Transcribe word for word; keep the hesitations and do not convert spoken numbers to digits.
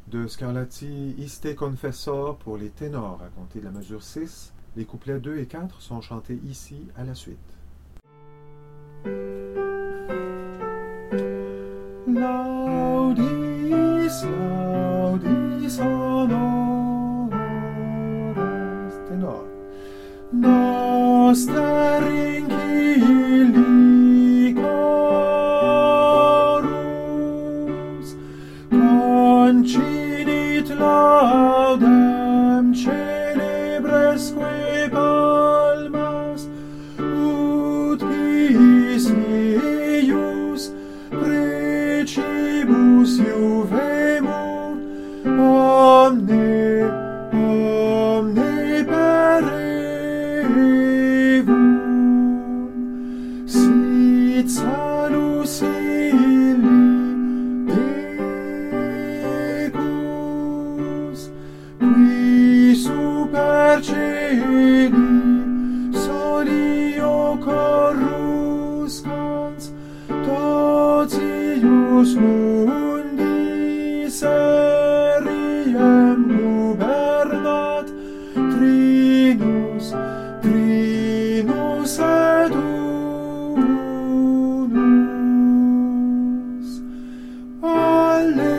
De Scarlatti Iste Confessor pour les ténors à compter de la mesure six. Les couplets deux et quatre sont chantés ici à la suite. Laudis, laudis honores, ténor. Noster incili chorus, concinit laudem celebresque palmas, ut Pisius precibus juvemur, omne, omne perevum, sit salus illi decus, qui super celi solio coruscans, totius mundi seriem gubernat, Trinus, Trinus et unus. Alleluia.